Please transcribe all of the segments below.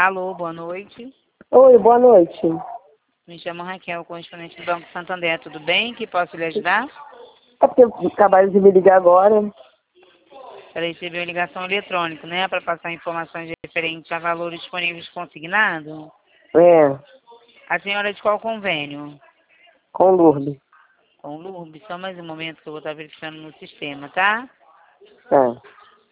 Alô, boa noite. Oi, boa noite. Me chamo Raquel, correspondente do Banco Santander. Tudo bem? Que posso lhe ajudar? É porque acabaram de me ligar agora. Para receber uma ligação eletrônica, né? Para passar informações referentes a valores disponíveis consignado. É, A senhora é de qual convênio? com Lourdes. Com o Lourdes. Só mais um momento que eu vou estar verificando no sistema, tá? Tá.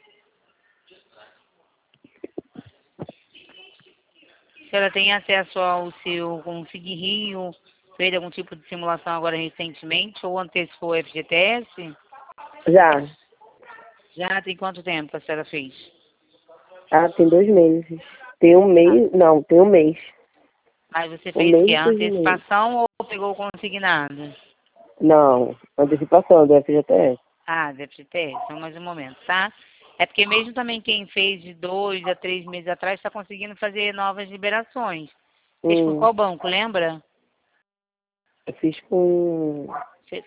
A senhora tem acesso ao seu Consig Rio? Fez algum tipo de simulação agora recentemente? Ou antecipou o FGTS? Já. Já tem quanto tempo a senhora fez? Ah, tem 2 meses. Tem um mês. Não, tem um mês. Mas você Um fez o quê? mês e A 6 meses. antecipação ou pegou o consignado? Não, antecipação do FGTS. Ah, deve ter. Só mais um momento, tá? É porque mesmo também quem fez de 2 a 3 meses atrás está conseguindo fazer novas liberações. Fez por qual banco, lembra? Eu fiz com C-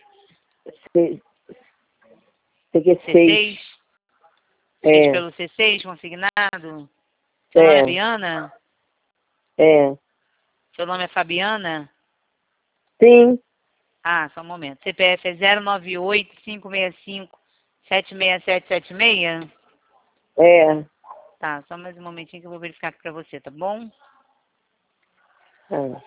CQ6. C6? Fez É, pelo C6 consignado? Seu nome é Biana? é. Seu nome é Fabiana? Sim, Ah, só um momento. CPF é 098-565-76776? é. Tá, só mais um momentinho que eu vou verificar aqui pra você, tá bom? É.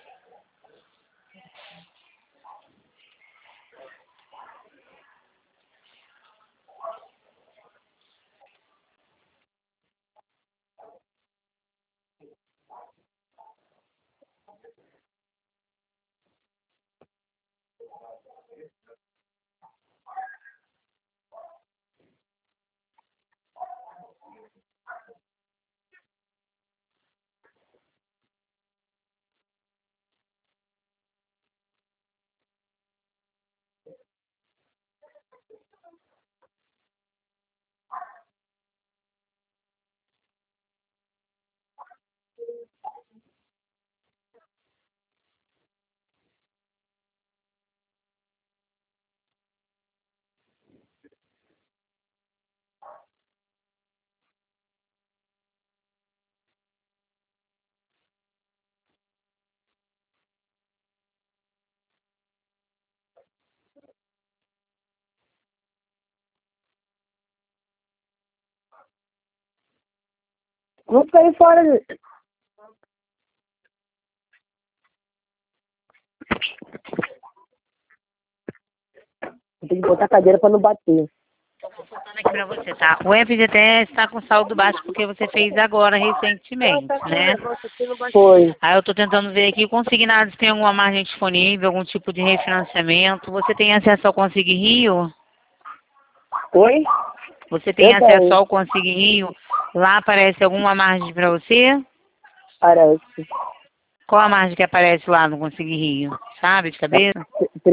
Vamos sair fora. Tem que botar a cadeira pra não bater. Tô consultando aqui pra você, tá? O FGTS está com saldo baixo porque você fez agora, recentemente, né? Foi. Aí eu tô tentando ver aqui, o consignado se tem alguma margem disponível, algum tipo de refinanciamento. Você tem acesso ao Consig Rio? Oi? Você tem Eu acesso tenho. ao Consig Rio? Lá aparece alguma margem pra você? Parece. Qual a margem que aparece lá no Consig Rio? Sabe, de cabeça?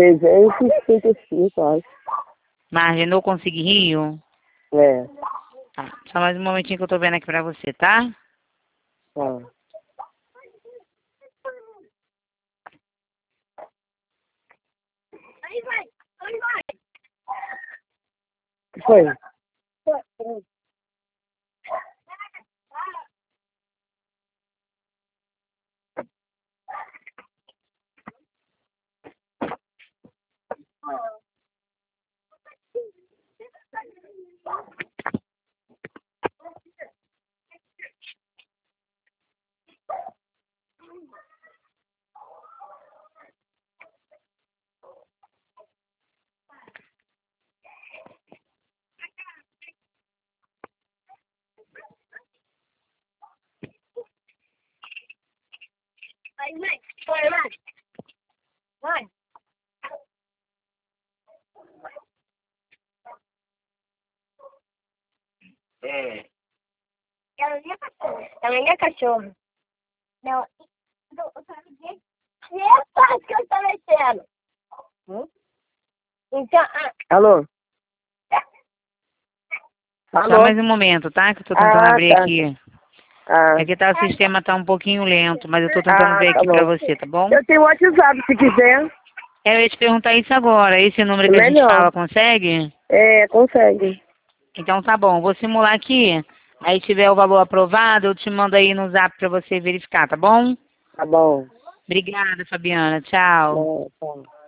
355, acho. Margem no Consig Rio? É. Tá, só mais um momentinho que eu tô vendo aqui pra você, tá? Tá. O que foi? É. Ela não é cachorro. Não. Eu quero dizer que é fácil que eu tô mexendo. Então, Alô? Só Alô? mais um momento, tá? Que eu tô tentando abrir Tá. aqui. Ah, É que tá, o sistema tá um pouquinho lento, mas eu tô tentando ver tá aqui pra bom. você, tá bom? Eu tenho o WhatsApp, se quiser. Eu ia te perguntar isso agora. Esse número que a gente Melhor. fala, consegue? É, consegue. Então tá bom, vou simular aqui. Aí tiver o valor aprovado, eu te mando aí no zap pra você verificar, tá bom? Tá bom. Obrigada, Fabiana. Tchau. Tchau.